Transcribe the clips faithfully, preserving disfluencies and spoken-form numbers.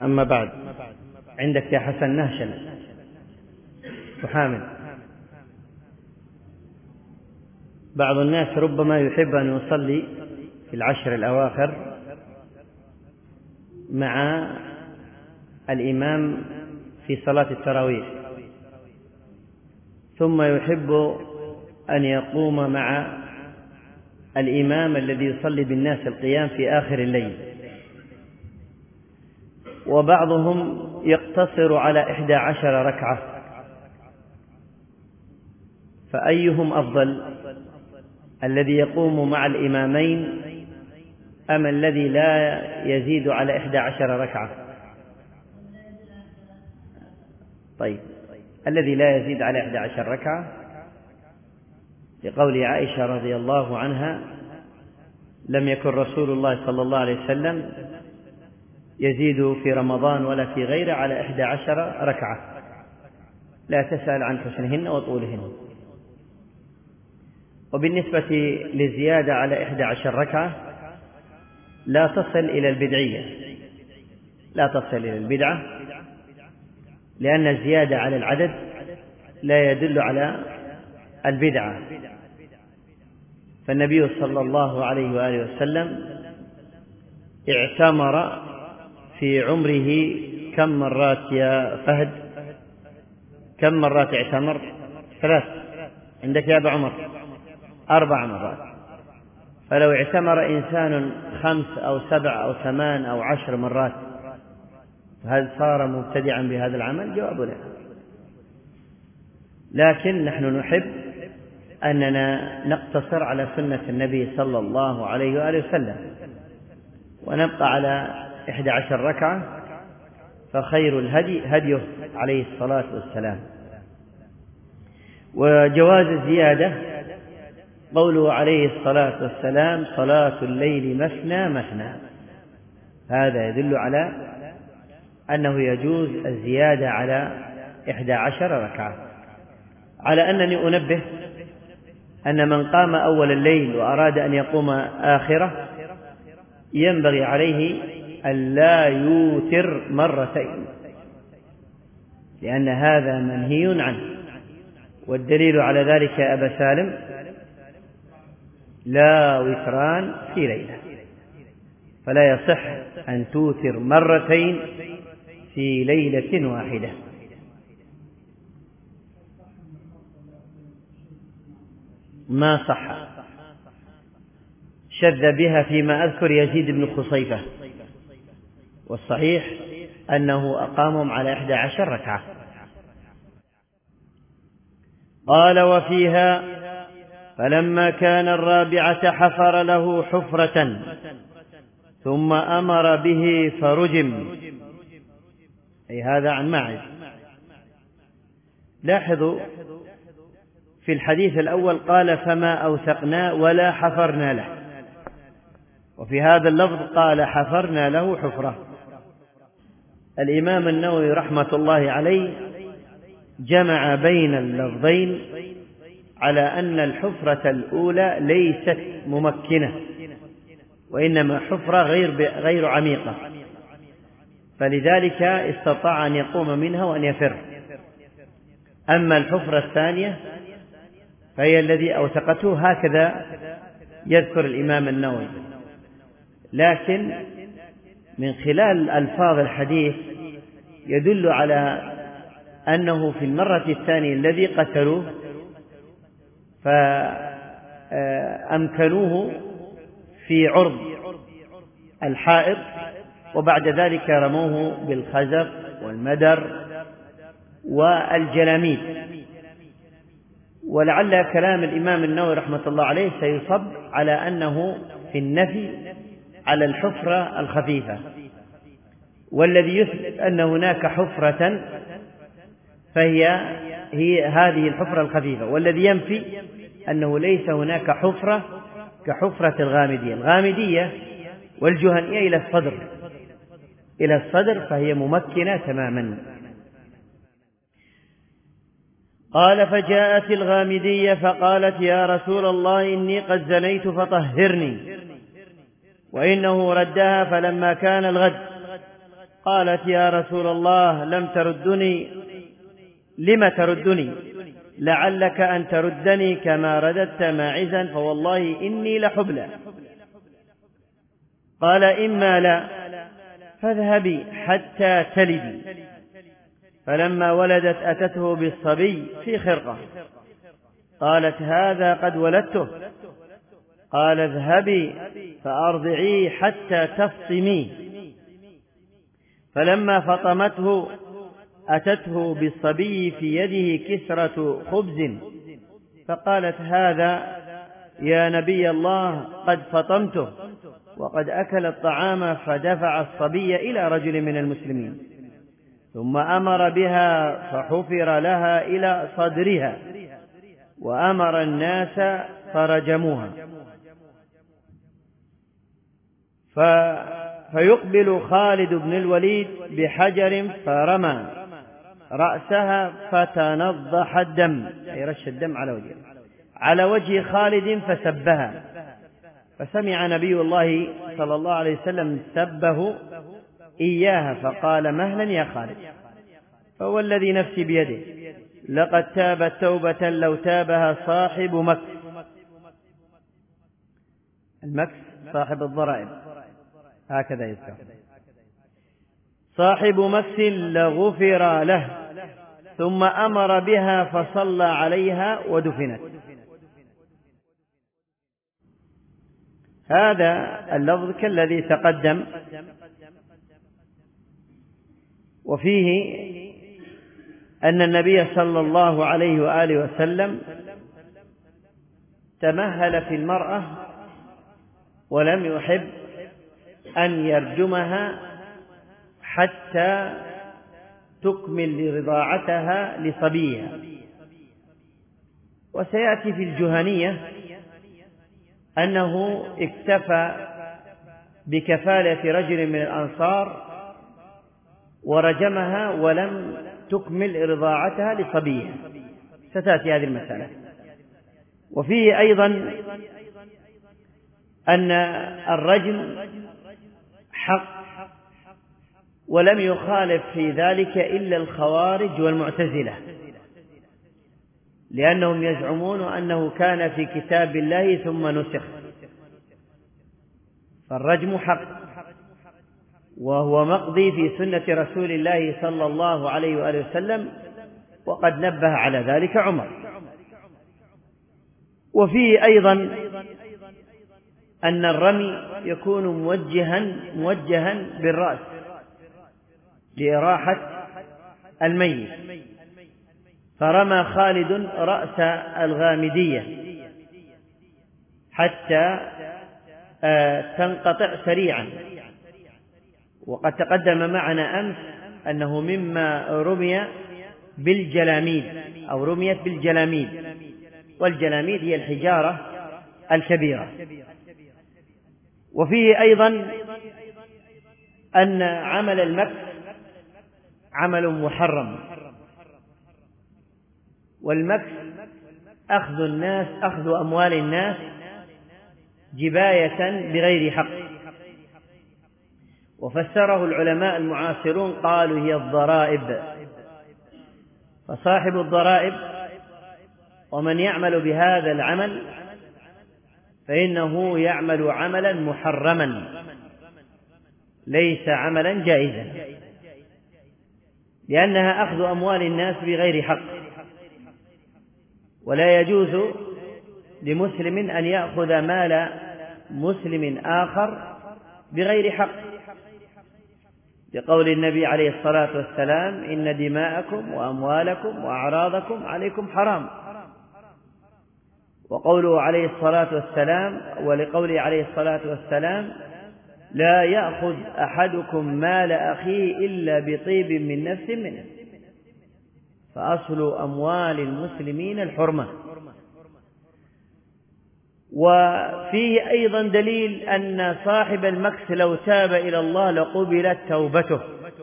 أما بعد، عندك يا حسن نهشل وحامد. بعض الناس ربما يحب أن يصلي في العشر الأواخر مع الإمام في صلاة التراويح، ثم يحب أن يقوم مع الإمام الذي يصلي بالناس القيام في آخر الليل، وبعضهم يقتصر على إحدى عشر ركعة، فأيهم أفضل، الذي يقوم مع الإمامين أم الذي لا يزيد على إحدى عشر ركعة؟ طيب، الذي لا يزيد على إحدى عشر ركعة لقول عائشة رضي الله عنها: لم يكن رسول الله صلى الله عليه وسلم يزيد في رمضان ولا في غيره على إحدى عشر ركعة، لا تسأل عن حسنهن وطولهن. وبالنسبة للزيادة على إحدى عشر ركعة لا تصل إلى البدعية، لا تصل إلى البدعة، لأن الزيادة على العدد لا يدل على البدعة. فالنبي صلى الله عليه وآله وسلم اعتمر في عمره كم مرات يا فهد؟ كم مرات اعتمر؟ ثلاث. عندك يا أبا عمر؟ أربع مرات. فلو اعتمر إنسان خمس أو سبع أو ثمان أو عشر مرات هل صار مبتدعا بهذا العمل؟ جواب لا. لكن نحن نحب أننا نقتصر على سنة النبي صلى الله عليه وآله وسلم ونبقى على إحدى عشر ركعة، فخير الهدي هديه عليه الصلاة والسلام. وجواز الزيادة قوله عليه الصلاة والسلام: صلاة الليل مثنى مثنى، هذا يدل على أنه يجوز الزيادة على إحدى عشر ركعة. على أنني أنبه أن من قام أول الليل وأراد أن يقوم آخره ينبغي عليه أن لا يوتر مرتين، لأن هذا منهي عنه. والدليل على ذلك يا أبا سالم: لا وتران في ليلة، فلا يصح أن توتر مرتين في ليلة واحدة. ما صح، شذ بها فيما أذكر يزيد بن خصيفة، والصحيح أنه أقامهم على إحدى عشر ركعة. قال: وفيها: فلما كان الرابعة حفر له حفرة ثم أمر به فرجم، أي هذا عن ماعز. لاحظوا في الحديث الأول قال: فما أوثقنا ولا حفرنا له، وفي هذا اللفظ قال: حفرنا له حفرة. الإمام النووي رحمة الله عليه جمع بين اللفظين على أن الحفرة الأولى ليست ممكنة، وإنما حفرة غير غير عميقة، فلذلك استطاع أن يقوم منها وأن يفر. أما الحفرة الثانية فهي الذي أوثقته، هكذا يذكر الإمام النووي. لكن من خلال ألفاظ الحديث يدل على أنه في المرة الثانية الذي قتلوه فأمكنوه في عرض الحائط، وبعد ذلك رموه بالخزف والمدر والجلاميد. ولعل كلام الإمام النووي رحمة الله عليه سيصب على أنه في النفي على الحفرة الخفيفة، والذي يثبت أن هناك حفرة فهي هي هذه الحفرة الخفيفة، والذي ينفي أنه ليس هناك حفرة كحفرة الغامدية. الغامدية والجهنية إلى الصدر إلى الصدر فهي ممكنة تماما. قال: فجاءت الغامدية فقالت: يا رسول الله، إني قد زنيت فطهرني. وإنه ردها فلما كان الغد قالت يا رسول الله لم تردني، لم تردني؟ لعلك أن تردني كما رددت ماعزا فوالله إني لحبلى. قال إما لا فاذهبي حتى تلدي. فلما ولدت أتته بالصبي في خرقة، قالت هذا قد ولدته. قال اذهبي فأرضعيه حتى تفطميه. فلما فطمته أتته بالصبي في يده كسرة خبز، فقالت هذا يا نبي الله قد فطمته وقد أكل الطعام، فدفع الصبي إلى رجل من المسلمين ثم أمر بها فحفر لها إلى صدرها وأمر الناس فرجموها. فيقبل خالد بن الوليد بحجر فرمى رأسها فتنضح الدم، أي رش الدم على وجهه على وجه خالد فسبها. فسمع نبي الله صلى الله عليه وسلم سبه إياها فقال مهلا يا خالد، فهو الذي نفسي بيده لقد تابت توبة لو تابها صاحب مكس. المكس صاحب الضرائب هكذا يذكر، صاحب مكس لغفر له. ثم أمر بها فصلى عليها ودفنت. هذا اللفظ كالذي تقدم، وفيه أن النبي صلى الله عليه وآله وسلم تمهل في المرأة ولم يحب أن يرجمها حتى تكمل رضاعتها لصبيها. وسيأتي في الجهنية أنه اكتفى بكفالة رجل من الأنصار ورجمها ولم تكمل رضاعتها لصبيها. ستأتي هذه المسألة. وفيه أيضا أن الرجم حق، ولم يخالف في ذلك إلا الخوارج والمعتزلة، لأنهم يزعمون أنه كان في كتاب الله ثم نسخ. فالرجم حق، وهو مقضي في سنة رسول الله صلى الله عليه وآله وسلم، وقد نبه على ذلك عمر. وفيه أيضا أن الرمي يكون موجها موجها بالرأس لإراحة الميت. فرمى خالد رأس الغامدية حتى تنقطع سريعا. وقد تقدم معنا أمس أنه مما رمي بالجلاميد أو رميت بالجلاميد، والجلاميد هي الحجارة الكبيرة. وفيه أيضا أن عمل المكس عمل محرم، والمكس أخذ الناس أخذ أموال الناس جباية بغير حق. وفسره العلماء المعاصرون قالوا هي الضرائب. فصاحب الضرائب ومن يعمل بهذا العمل فإنه يعمل عملا محرما ليس عملا جائزا، لأنها أخذ أموال الناس بغير حق. ولا يجوز لمسلم أن يأخذ مال مسلم آخر بغير حق، لقول النبي عليه الصلاة والسلام إن دماءكم وأموالكم وأعراضكم عليكم حرام. وقوله عليه الصلاة والسلام ولقوله عليه الصلاة والسلام لا يأخذ أحدكم مال أخيه إلا بطيب من نفس منه. فأصل أموال المسلمين الحرمة. وفيه أيضا دليل أن صاحب المكس لو تاب إلى الله لقبلت توبته،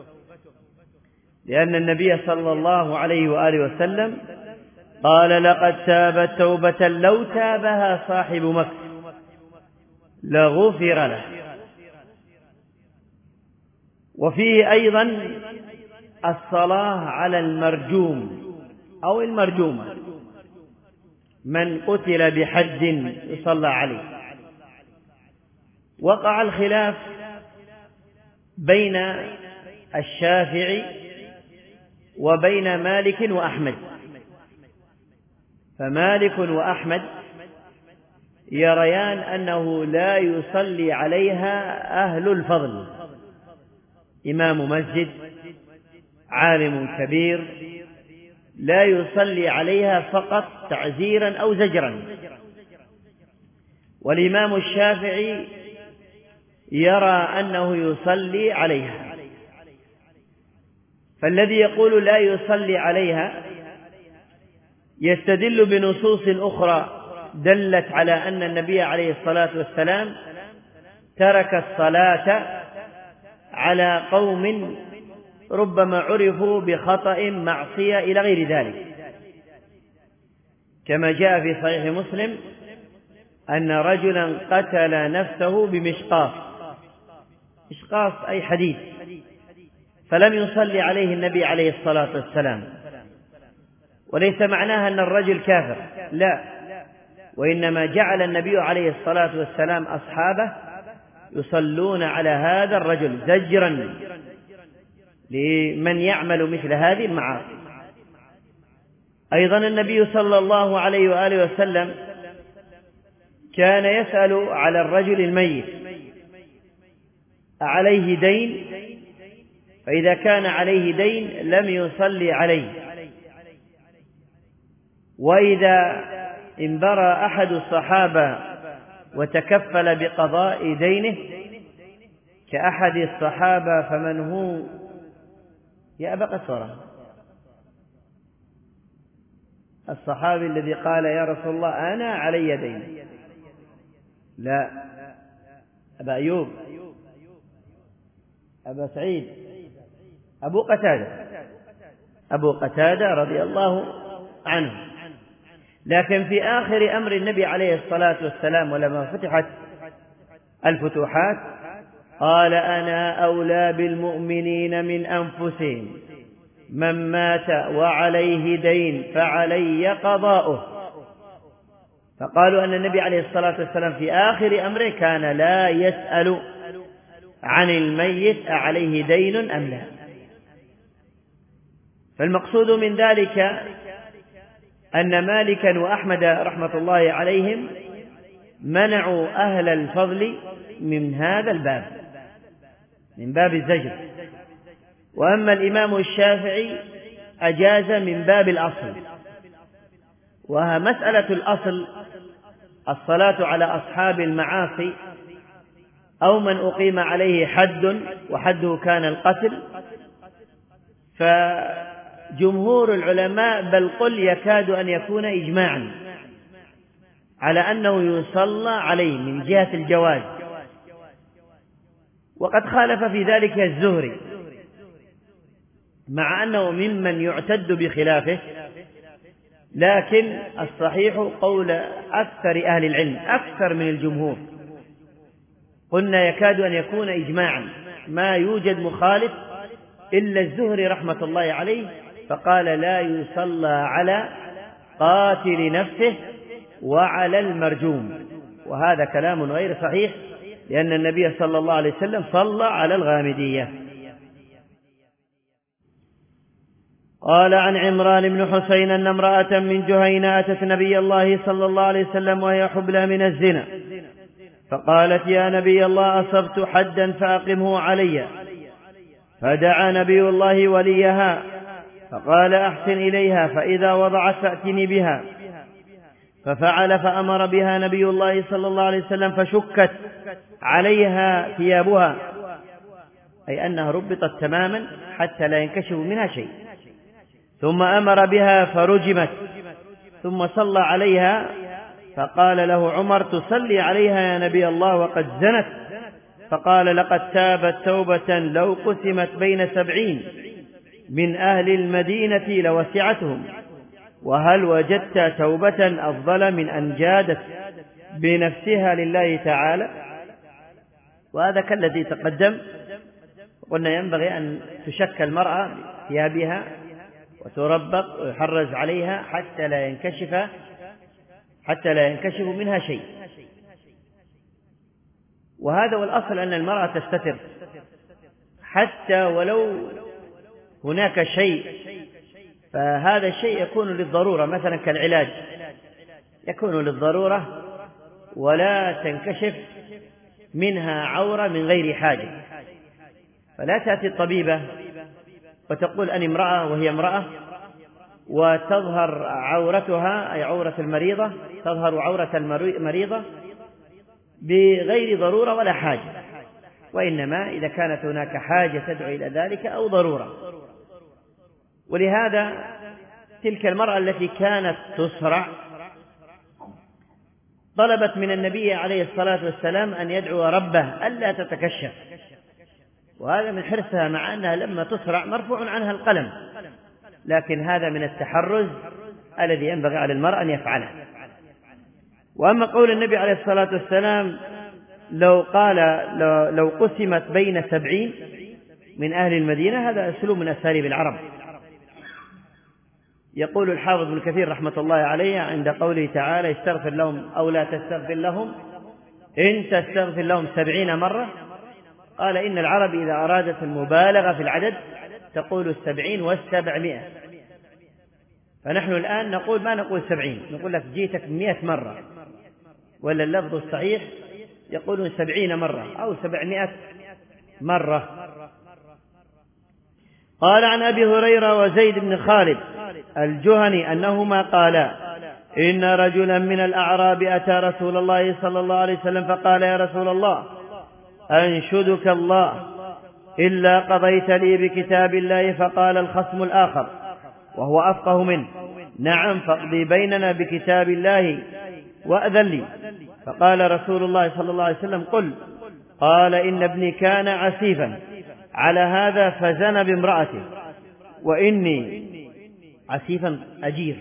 لأن النبي صلى الله عليه وآله وسلم قال لقد تابت توبة لو تابها صاحب مكس لغفر له. وفيه أيضا الصلاة على المرجوم أو المرجومة، من قتل بحد يصلى عليه. وقع الخلاف بين الشافعي وبين مالك وأحمد، فمالك وأحمد يريان أنه لا يصلي عليها أهل الفضل، إمام مسجد عالم كبير لا يصلي عليها فقط تعزيرا أو زجرا. والإمام الشافعي يرى أنه يصلي عليها، فالذي يقول لا يصلي عليها يستدل بنصوص أخرى دلت على أن النبي عليه الصلاة والسلام ترك الصلاة على قوم ربما عرفوا بخطأ معصية إلى غير ذلك، كما جاء في صحيح مسلم أن رجلا قتل نفسه بمشقاص، مشقاص أي حديد، فلم يصلي عليه النبي عليه الصلاة والسلام. وليس معناها أن الرجل كافر، لا، وإنما جعل النبي عليه الصلاة والسلام أصحابه يصلون على هذا الرجل زجرا لمن يعمل مثل هذه المعاصي. أيضا النبي صلى الله عليه وآله وسلم كان يسأل على الرجل الميت عليه دين، فإذا كان عليه دين لم يصلي عليه، وإذا انبرى أحد الصحابة وتكفل بقضاء دينه كأحد الصحابة فمن هو يا أبا قصرة الصحابي الذي قال يا رسول الله أنا علي دين، لا، أبا أيوب، أبا سعيد، أبو قتادة، أبو قتادة رضي الله عنه. لكن في آخر أمر النبي عليه الصلاة والسلام ولما فتحت الفتوحات قال أنا أولى بالمؤمنين من أنفسهم، من مات وعليه دين فعلي قضاؤه. فقالوا أن النبي عليه الصلاة والسلام في آخر أمره كان لا يسأل عن الميت أعليه دين أم لا. فالمقصود من ذلك أن مالكا وأحمد رحمة الله عليهم منعوا أهل الفضل من هذا الباب، من باب الزجر. وأما الإمام الشافعي أجاز من باب الأصل، ومسألة الأصل الصلاة على أصحاب المعاصي أو من أقيم عليه حد وحده كان القتل، فجمهور العلماء بل قل يكاد أن يكون إجماعا على أنه يصلى عليه من جهة الجواز. وقد خالف في ذلك الزهري مع أنه ممن يعتد بخلافه، لكن الصحيح قول أكثر أهل العلم أكثر من الجمهور، قلنا يكاد أن يكون إجماعا، ما يوجد مخالف إلا الزهري رحمة الله عليه، فقال لا يصلى على قاتل نفسه وعلى المرجوم، وهذا كلام غير صحيح، لأن النبي صلى الله عليه وسلم صلى على الغامدية. قال عن عمران بن حسين أن امرأة من جهينة أتت نبي الله صلى الله عليه وسلم وهي حبلى من الزنا، فقالت يا نبي الله أصبت حدا فأقمه علي، فدعا نبي الله وليها فقال أحسن إليها، فإذا وضعت فأتني بها، ففعل فأمر بها نبي الله صلى الله عليه وسلم فشكت عليها ثيابها، أي أنها ربطت تماما حتى لا ينكشف منها شيء، ثم أمر بها فرجمت، ثم صلى عليها، فقال له عمر تصلي عليها يا نبي الله وقد زنت؟ فقال لقد تابت توبة لو قسمت بين سبعين من أهل المدينة لوسعتهم، وهل وجدت توبة أفضل من أن جادت بنفسها لله تعالى؟ وهذا كالذي تقدم، قلنا ينبغي أن تشك المرأة بثيابها وتربط ويحرز عليها حتى لا ينكشف حتى لا ينكشف منها شيء. وهذا والأصل أن المرأة تستتر حتى ولو هناك شيء، فهذا الشيء يكون للضرورة، مثلا كالعلاج يكون للضرورة ولا تنكشف منها عورة من غير حاجة. فلا تأتي الطبيبة وتقول أنا امرأة وهي امرأة وتظهر عورتها أي عورة المريضة تظهر عورة المريضة بغير ضرورة ولا حاجة، وإنما إذا كانت هناك حاجة تدعو إلى ذلك أو ضرورة. ولهذا تلك المرأة التي كانت تصرع طلبت من النبي عليه الصلاة والسلام أن يدعو ربه ألا تتكشف، وهذا من حرصها مع أنها لما تصرع مرفوع عنها القلم، لكن هذا من التحرز الذي ينبغي على المرأة أن يفعله. وأما قول النبي عليه الصلاة والسلام لو قال لو قسمت بين سبعين من أهل المدينة، هذا أسلوب من أساليب العرب. يقول الحافظ ابن كثير رحمة الله عليه عند قوله تعالى استغفر لهم أو لا تستغفر لهم إن تستغفر لهم سبعين مرة، قال إن العرب إذا أرادت المبالغة في العدد تقول السبعين والسبعمائة، فنحن الآن نقول ما نقول سبعين، نقول لك جيتك مئة مرة، ولا اللفظ الصحيح يقولون سبعين مرة أو سبعمائة مرة. قال عن أبي هريرة وزيد بن خالد الجهني أنهما قالا إن رجلا من الأعراب أتى رسول الله صلى الله عليه وسلم فقال يا رسول الله أنشدك الله إلا قضيت لي بكتاب الله. فقال الخصم الآخر وهو أفقه منه نعم فاقضي بيننا بكتاب الله وأذن لي. فقال رسول الله صلى الله عليه وسلم قل. قال إن ابني كان عسيفا على هذا فزنى بامرأته وإني عسيفا أجير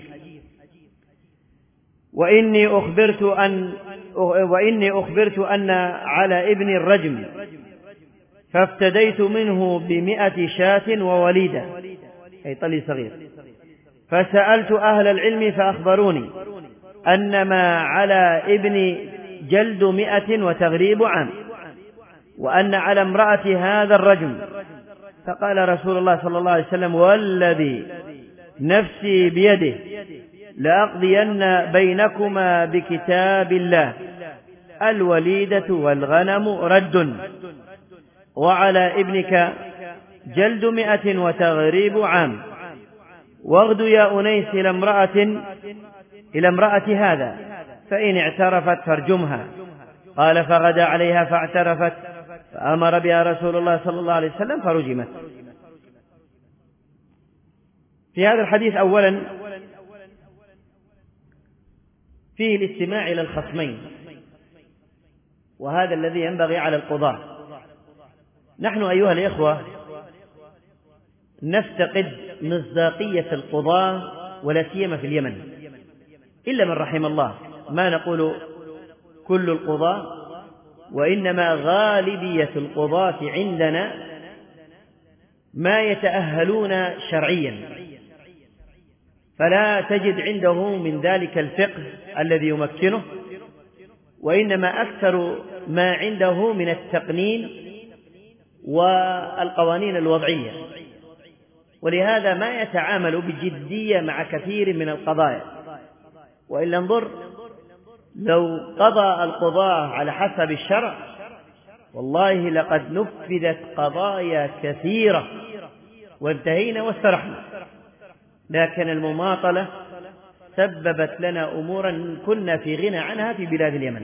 وإني أخبرت أن وإني أخبرت أن على ابن الرجم فافتديت منه بمئة شاة ووليدة أي طلي صغير، فسألت أهل العلم فأخبروني أنما على ابن جلد مئة وتغريب عام وأن على امرأة هذا الرجم. فقال رسول الله صلى الله عليه وسلم والذي نفسي بيده لأقضين بينكما بكتاب الله الوليدة والغنم رد وعلى ابنك جلد مئة وتغريب عام واغد يا أنيس إلى امرأة إلى امرأة هذا فإن اعترفت فارجمها. قال فغدا عليها فاعترفت فأمر بها رسول الله صلى الله عليه وسلم فرجمت. في هذا الحديث أولا فيه الاستماع إلى الخصمين، وهذا الذي ينبغي على القضاة. نحن أيها الإخوة نفتقد مصداقية القضاة ولا سيما في اليمن إلا من رحم الله، ما نقول كل القضاة، وإنما غالبية القضاة عندنا ما يتأهلون شرعيا، فلا تجد عنده من ذلك الفقه الذي يمكنه، وإنما أكثر ما عنده من التقنين والقوانين الوضعية، ولهذا ما يتعامل بجدية مع كثير من القضايا. وإلا انظر لو قضى القضاة على حسب الشرع والله لقد نفذت قضايا كثيرة وانتهينا واسترحنا، لكن المماطلة سببت لنا أمورا كنا في غنى عنها في بلاد اليمن.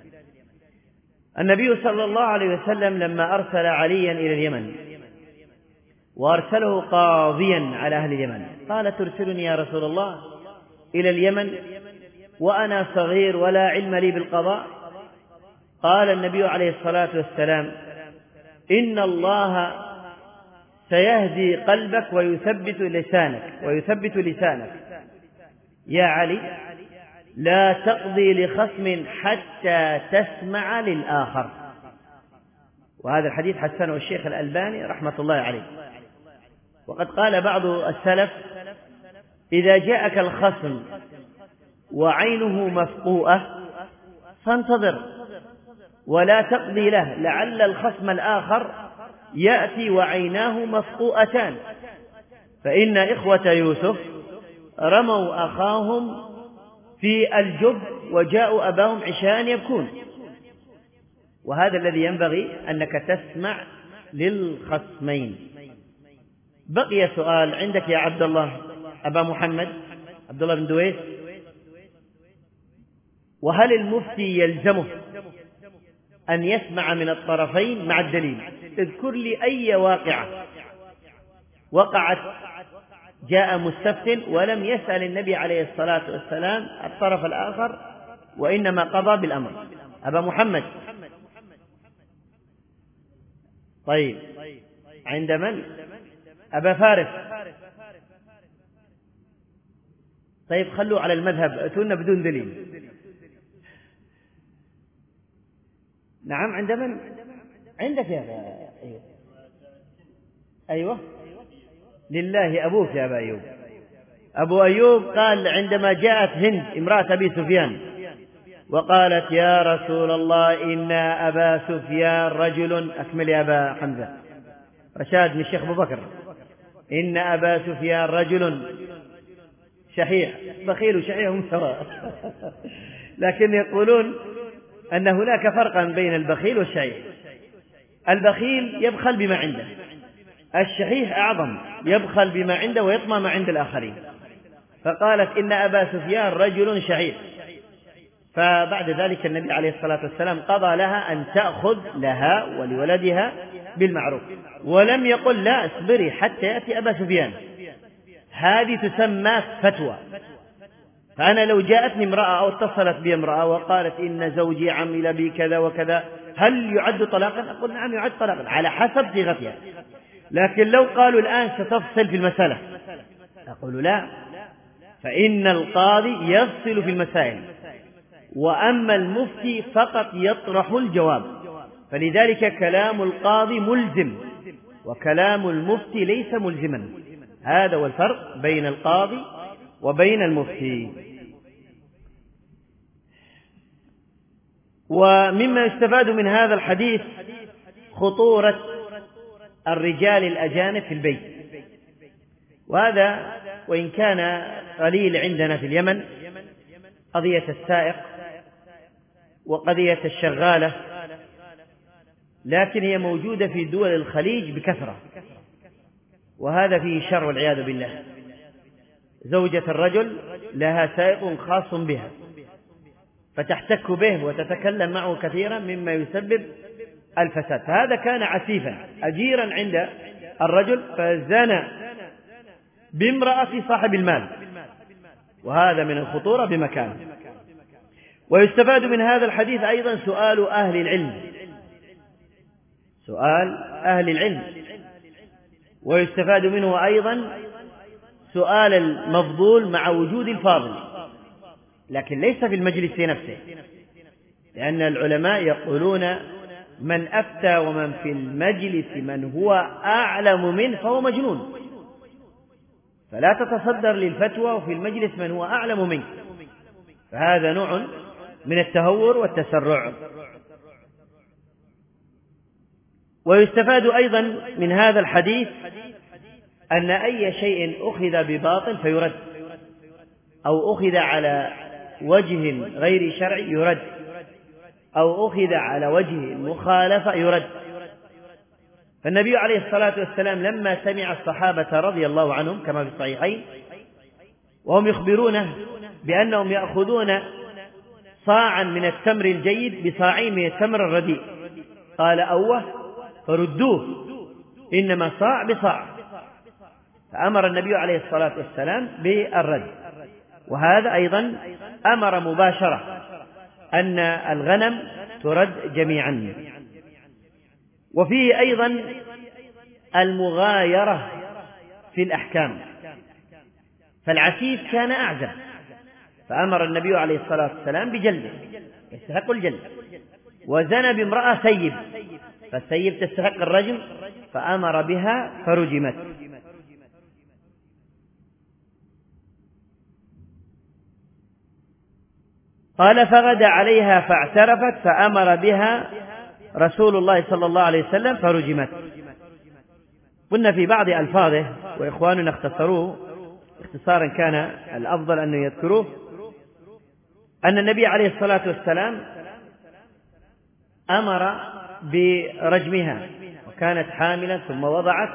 النبي صلى الله عليه وسلم لما أرسل عليا إلى اليمن وأرسله قاضيا على أهل اليمن قال ترسلني يا رسول الله إلى اليمن وأنا صغير ولا علم لي بالقضاء؟ قال النبي عليه الصلاة والسلام إن الله سيهدي قلبك ويثبت لسانك ويثبت لسانك يا علي لا تقضي لخصم حتى تسمع للآخر. وهذا الحديث حسنه الشيخ الألباني رحمة الله عليه. وقد قال بعض السلف: إذا جاءك الخصم وعينه مفقوءة فانتظر ولا تقضي له، لعل الخصم الآخر يأتي وعيناه مفقوءتان. فإن إخوة يوسف رموا أخاهم في الجب وجاءوا أباهم عشاء يبكون. وهذا الذي ينبغي أنك تسمع للخصمين. بقي سؤال عندك يا عبد الله أبا محمد عبد الله بن دويس: وهل المفتي يلزمه أن يسمع من الطرفين مع الدليل؟ اذكر لي أي واقعة وقعت جاء مستفتٍ ولم يسأل النبي عليه الصلاة والسلام الطرف الآخر وإنما قضى بالأمر. أبا محمد. طيب عند من؟ أبا فارس. طيب خلوا على المذهب، أتونا بدون دليل. نعم عند من؟ عندك يا أبا أيوب. أيوة لله أبوك يا أبا أيوب. أبو أيوب قال عندما جاءت هند امرأة أبي سفيان وقالت: يا رسول الله إن أبا سفيان رجل، أكمل يا أبا حمزة رشاد من الشيخ أبو بكر، إن أبا سفيان رجل شحيح، بخيل وشحيح هم سواء لكن يقولون أن هناك فرقا بين البخيل والشحيح. البخيل يبخل بما عنده، الشحيح أعظم يبخل بما عنده ويطمع ما عند الآخرين. فقالت: إن أبا سفيان رجل شحيح. فبعد ذلك النبي عليه الصلاة والسلام قضى لها أن تأخذ لها ولولدها بالمعروف، ولم يقل: لا اصبري حتى يأتي أبا سفيان. هذه تسمى فتوى. فأنا لو جاءتني امرأة أو اتصلت بي امرأة وقالت: إن زوجي عمل بي كذا وكذا، هل يعد طلاقا؟ أقول: نعم يعد طلاقا على حسب صيغتها. لكن لو قالوا الآن ستفصل في المسألة، أقول: لا، فإن القاضي يفصل في المسائل، وأما المفتي فقط يطرح الجواب. فلذلك كلام القاضي ملزم وكلام المفتي ليس ملزما. هذا هو الفرق بين القاضي وبين المفتي. ومما يستفاد من هذا الحديث خطورة الرجال الأجانب في البيت، وهذا وإن كان قليل عندنا في اليمن، قضية السائق وقضية الشغالة، لكن هي موجودة في دول الخليج بكثرة، وهذا فيه شر والعياذ بالله. زوجة الرجل لها سائق خاص بها فتحتك به وتتكلم معه كثيرا مما يسبب الفساد. فهذا كان عسيفا أجيرا عند الرجل فزنى بامرأة صاحب المال، وهذا من الخطورة بمكان. ويستفاد من هذا الحديث أيضا سؤال أهل العلم، سؤال أهل العلم ويستفاد منه أيضا سؤال المفضول مع وجود الفاضل، لكن ليس في المجلس نفسه، لأن العلماء يقولون: من أفتى ومن في المجلس من هو أعلم منه فهو مجنون. فلا تتصدر للفتوى وفي المجلس من هو أعلم منك، فهذا نوع من التهور والتسرع. ويستفاد أيضا من هذا الحديث أن أي شيء أخذ بباطل فيرد، أو أخذ على وجه غير شرعي يرد، أو أخذ على وجه مخالفة يرد. فالنبي عليه الصلاة والسلام لما سمع الصحابة رضي الله عنهم كما في الصحيحين وهم يخبرونه بأنهم يأخذون صاعا من التمر الجيد بصاعين من التمر الرديء، قال: أوه فردوه، إنما صاع بصاع. فأمر النبي عليه الصلاة والسلام بالرد. وهذا أيضا أمر مباشرة أن الغنم ترد جميعا. وفيه أيضا المغايرة في الأحكام، فالعسيف كان أعزب فأمر النبي عليه الصلاة والسلام بجلده، يستحق الجلد. وزنى بامرأة سيب فالسيب تستحق الرجم فأمر بها فرجمت. قال فغدا عليها فاعترفت فأمر بها رسول الله صلى الله عليه وسلم فرجمت. قلنا في بعض ألفاظه وإخواننا اختصروه اختصارا كان الأفضل أن يذكروه أن النبي عليه الصلاة والسلام أمر برجمها وكانت حاملا ثم وضعت،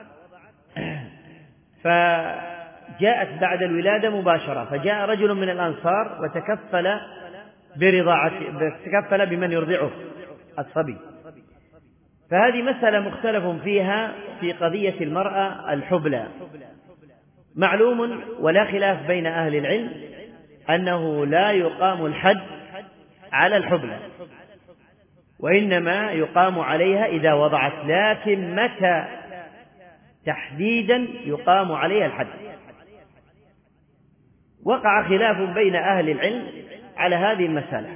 فجاءت بعد الولادة مباشرة، فجاء رجل من الأنصار وتكفل برضاعة تكفل بمن يرضعه الصبي. فهذه مسألة مختلف فيها في قضية المرأة الحبلى. معلوم ولا خلاف بين أهل العلم أنه لا يقام الحد على الحبلى، وإنما يقام عليها إذا وضعت، لكن متى تحديدا يقام عليها الحد؟ وقع خلاف بين أهل العلم على هذه المسألة.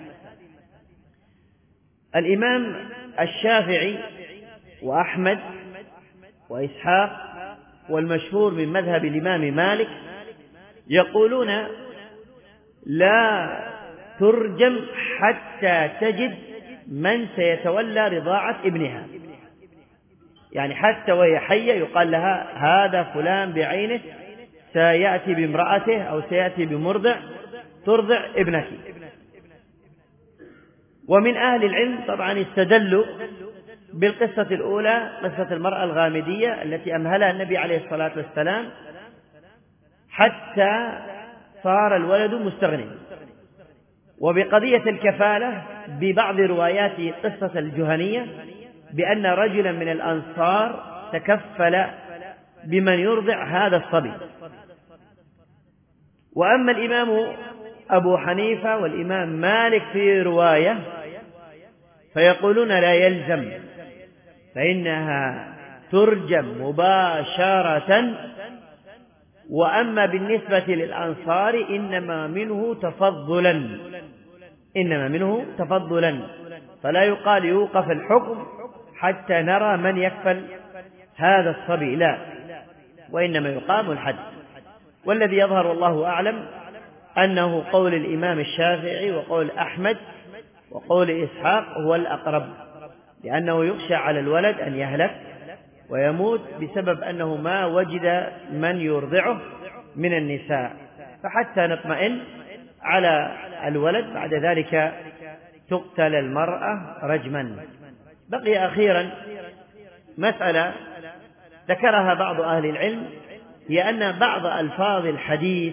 الإمام الشافعي وأحمد وإسحاق والمشهور من مذهب الإمام مالك يقولون لا ترجم حتى تجد من سيتولى رضاعة ابنها، يعني حتى وهي حية يقال لها هذا فلان بعينه سيأتي بامرأته أو سيأتي بمرضع ترضع ابنك. ومن أهل العلم طبعا استدلوا بالقصة الأولى، قصة المرأة الغامدية التي أمهلها النبي عليه الصلاة والسلام حتى صار الولد مستغني، وبقضية الكفالة ببعض روايات قصة الجهنية بأن رجلا من الأنصار تكفل بمن يرضع هذا الصبي. وأما الإمام أبو حنيفة والإمام مالك في رواية فيقولون لا يلزم، فإنها ترجم مباشرة. وأما بالنسبة للأنصار إنما منه تفضلا إنما منه تفضلا فلا يقال يوقف الحكم حتى نرى من يكفل هذا الصبي، لا، وإنما يقام الحد. والذي يظهر والله أعلم أنه قول الإمام الشافعي وقول أحمد وقول إسحاق هو الأقرب، لأنه يخشى على الولد أن يهلك ويموت بسبب أنه ما وجد من يرضعه من النساء، فحتى نطمئن على الولد بعد ذلك تقتل المرأة رجما. بقي أخيرا مسألة ذكرها بعض أهل العلم، هي أن بعض ألفاظ الحديث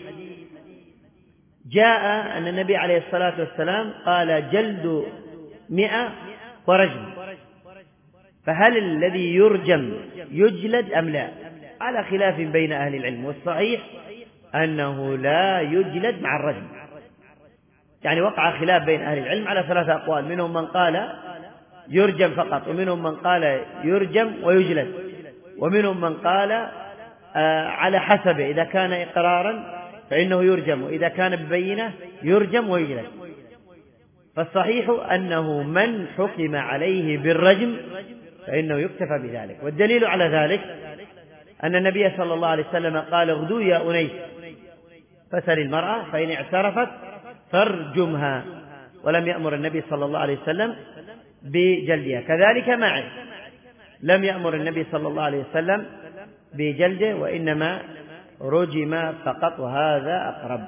جاء أن النبي عليه الصلاة والسلام قال جلد مئة ورجم، فهل الذي يرجم يجلد أم لا؟ على خلاف بين أهل العلم، والصحيح أنه لا يجلد مع الرجم. يعني وقع خلاف بين أهل العلم على ثلاثة أقوال، منهم من قال يرجم فقط، ومنهم من قال يرجم ويجلد، ومنهم من قال آه على حسبه، إذا كان إقرارا فإنه يرجم، وإذا كان ببينة يرجم ويجلد. فالصحيح أنه من حكم عليه بالرجم فإنه يكتفى بذلك. والدليل على ذلك أن النبي صلى الله عليه وسلم قال اغدوا يا أنيس فسل المرأة فإن اعترفت فارجمها، ولم يأمر النبي صلى الله عليه وسلم بجلدها. كذلك معه لم يأمر النبي صلى الله عليه وسلم بجلده، وإنما رجم فقط، وهذا أقرب.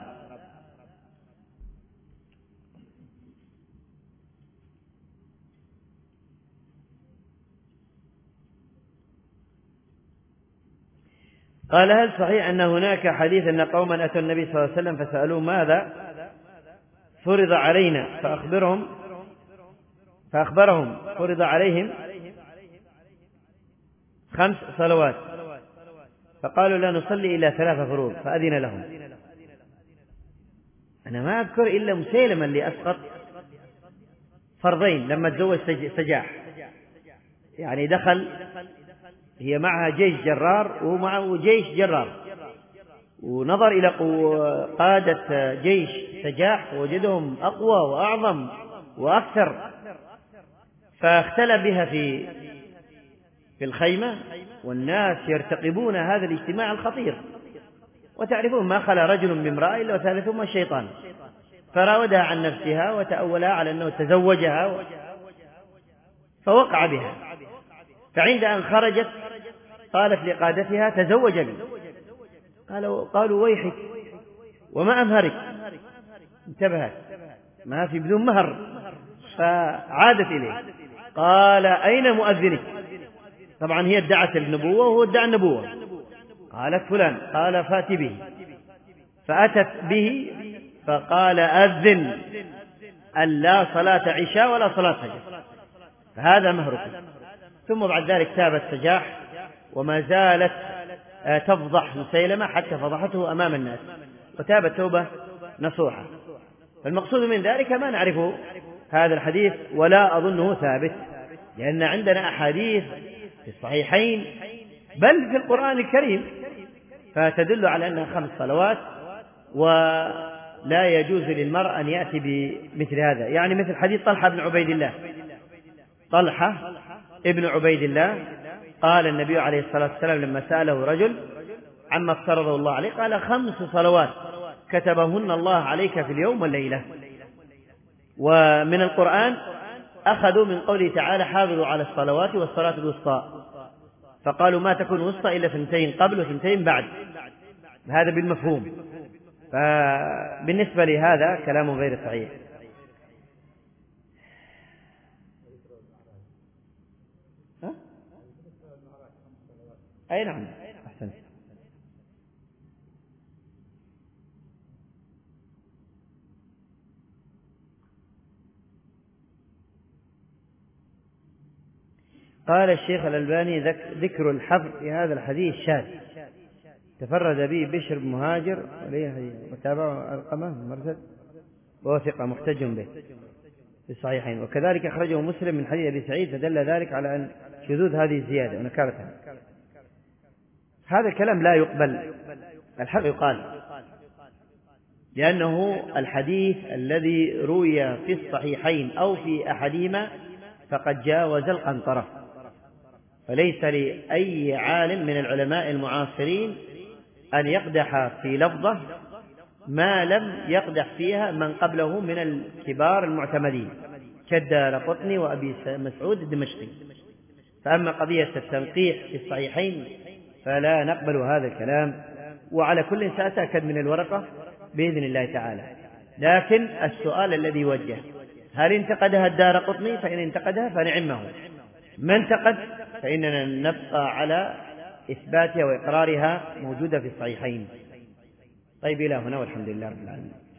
قال هل صحيح أن هناك حديث أن قوما أتوا النبي صلى الله عليه وسلم فسألوه ماذا فرض علينا فأخبرهم فأخبرهم فرض عليهم خمس صلوات، فقالوا لا نصلي إلا ثلاث فروض فأذن لهم. أنا ما أذكر إلا مسيلمة اللي أسقط فرضين لما تزوج سجاح، يعني دخل هي معها جيش جرار ومعه جيش جرار، ونظر إلى قادة جيش سجاح ووجدهم أقوى وأعظم وأكثر، فاختلى بها في في الخيمة والناس يرتقبون هذا الاجتماع الخطير، وتعرفون ما خلا رجل بامرأة إلا وثالثهما الشيطان، فراودها عن نفسها وتأولها على أنه تزوجها فوقع بها، فعند أن خرجت قالت لقادتها تزوجني، قالوا, قالوا ويحك وما أمهرك، انتبهت ما في بدون مهر، فعادت إليه قال أين مؤذنك؟ طبعا هي ادعت النبوة وهو ادعى النبوة، قالت فلان، قال فات به، فأتت به فقال أذن أن لا صلاة عشاء ولا صلاة فجر، فهذا مهرك. ثم بعد ذلك تابت سجاح وما زالت تفضح مسيلمة حتى فضحته أمام الناس، وتابت توبة نصوحة. فالمقصود من ذلك ما نعرفه هذا الحديث ولا أظنه ثابت، لأن عندنا أحاديث في الصحيحين بل في القرآن الكريم فتدل على أنها خمس صلوات، ولا يجوز للمرء أن يأتي بمثل هذا، يعني مثل حديث طلحة بن عبيد الله. طلحة ابن عبيد الله قال النبي عليه الصلاة والسلام لما سأله رجل عما افترضه الله عليه قال خمس صلوات كتبهن الله عليك في اليوم والليلة. ومن القرآن أخذوا من قوله تعالى حافظوا على الصلوات والصلاة الوسطى، فقالوا ما تكون وسطى إلا ثنتين قبل وثنتين بعد، هذا بالمفهوم. فبالنسبة لهذا كلام غير صحيح. ها؟ أي نعم أحسن. قال الشيخ الألباني ذكر الحفر في هذا الحديث شاذ، تفرد به بشر بن مهاجر وتابعه القمة مرسل ووثق محتج به في الصحيحين، وكذلك أخرجه مسلم من حديث أبي سعيد، فدل ذلك على أن شذوذ هذه الزيادة ونكارتها. هذا الكلام لا يقبل، الحق يقال، لأنه الحديث الذي روي في الصحيحين أو في أحدهما فقد جاوز القنطرة، فليس لأي عالم من العلماء المعاصرين أن يقدح في لفظه ما لم يقدح فيها من قبله من الكبار المعتمدين كالدارقطني وأبي مسعود الدمشقي. فأما قضية التنقيح في الصحيحين فلا نقبل هذا الكلام، وعلى كل سأتأكد من الورقة بإذن الله تعالى. لكن السؤال الذي وجه هل انتقدها الدارقطني؟ فإن انتقدها فنعمه، ما انتقد فإننا نبقى على إثباتها وإقرارها موجودة في الصحيحين. طيب إلى هنا والحمد لله رب العالمين.